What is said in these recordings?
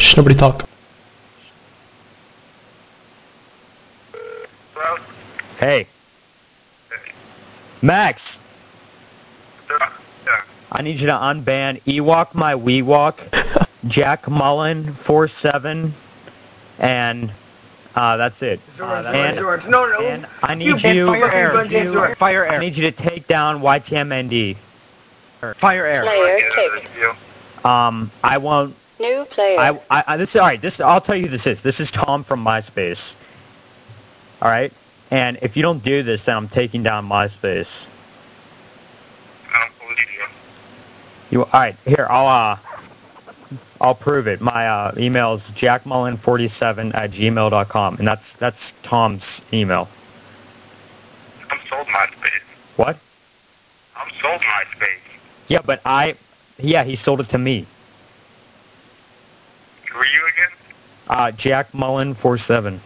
Shh, nobody talk. Hello? Hey. Max! Yeah. I need you to unban Ewok My Weewalk, Jack Mullen 47, and that's it. George. No. And I need I need you to take down YTMND. Fire air. Player kicked. I won't. New player. This is alright. I'll tell you who this is. This is Tom from MySpace. Alright? And if you don't do this, then I'm taking down MySpace. I don't believe you. Alright, here, I'll prove it. My email is jackmullen47@gmail.com, and that's Tom's email. I'm sold MySpace. What? I'm sold MySpace. Yeah, but he sold it to me. Who are you again? Jackmullen47.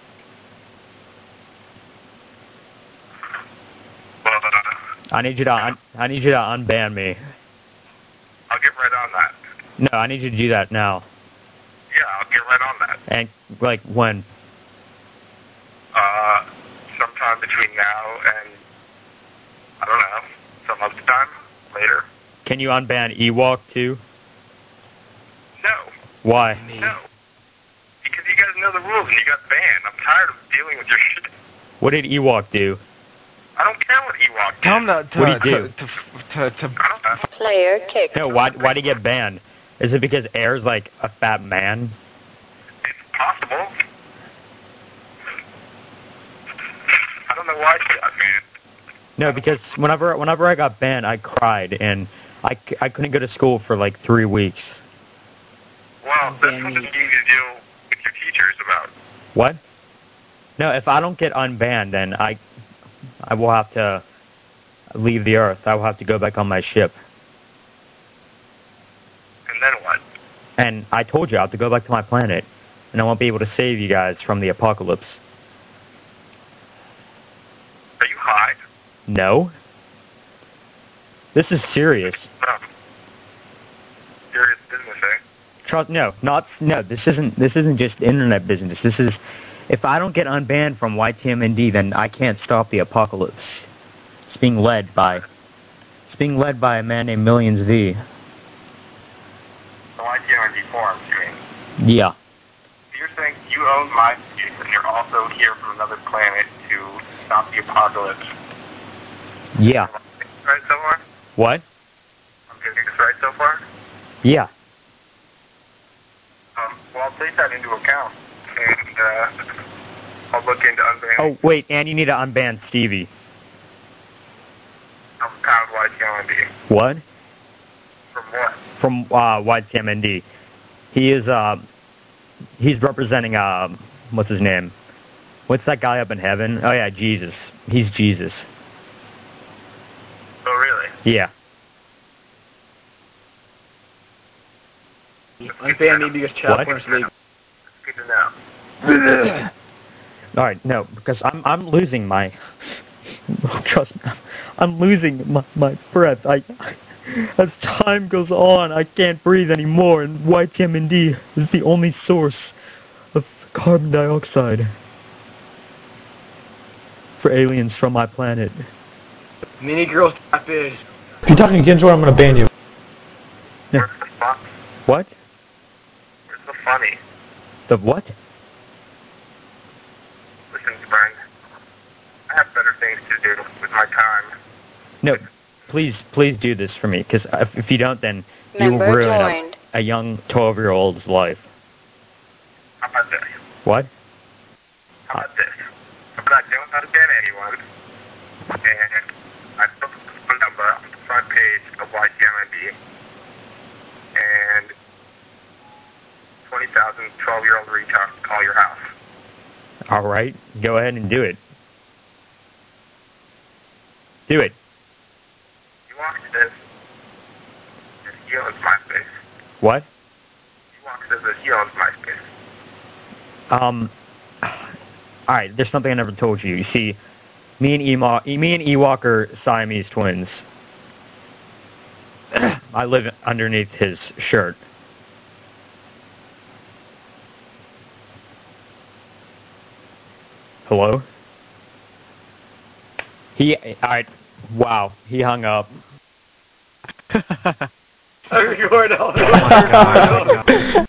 Well, I need you to unban me. I'll get right on that. No, I need you to do that now. Yeah, I'll get right on that. And like when? Sometime between now and, I don't know, some other time later. Can you unban Ewok too? No. Why? No. Because you guys know the rules and you got banned. I'm tired of dealing with your shit. What did Ewok do? I don't care what Ewok did. Tell him What'd he do? I don't know. Player kicked. No, why'd he get banned? Is it because Air's like a fat man? It's possible. I don't know why she got banned. No, because whenever I got banned, I cried, and I couldn't go to school for like 3 weeks. Well, that's something you need to deal with your teachers about. What? No, if I don't get unbanned, then I will have to leave the Earth. I will have to go back on my ship. And then what? And I told you I have to go back to my planet, and I won't be able to save you guys from the apocalypse. Are you high? No. This is serious. No. Serious business, eh? Trust, no. This isn't just internet business. This is, if I don't get unbanned from YTMND, then I can't stop the apocalypse. It's being led by a man named Millions V. The YTMND forums, you mean? Yeah. You're saying you own MySpace and you're also here from another planet to stop the apocalypse. Yeah. Right so far? What? I'm getting this right so far? Yeah. Well, I'll take that into account, and I'll look into unbanning Oh, wait, and you need to unban Stevie. Pound YTMND. What? From what? From YTMND. He is, he's representing, what's his name? What's that guy up in heaven? Oh, yeah, Jesus. He's Jesus. Oh, really? Yeah. Unban me because child What? porn is legal. It's good to know. All right, no, because I'm losing my, trust me, I'm losing my breath. As time goes on, I can't breathe anymore, and YTMND is the only source of carbon dioxide for aliens from my planet. Mini girls got this. If you're talking again, Jordan, I'm gonna ban you. Yeah. Where's the fun? What? Where's the funny? The what? Listen, friend. I have better things to do with my time. No, please do this for me, because if you don't, then you will Member ruin joined. a young 12-year-old's life. How about this? What? How about this? How about I don't unban anyone, and I put the phone number on the front page of YTMND, and 20,000 12-year-old retards call your house. All right, go ahead and do it. Do it. You walk says that he owns MySpace. What? You walk says that he owns MySpace. All right, there's something I never told you. You see, me and Ewok are Siamese twins. I live underneath his shirt. Hello? Alright, wow, he hung up. I record all Oh my God.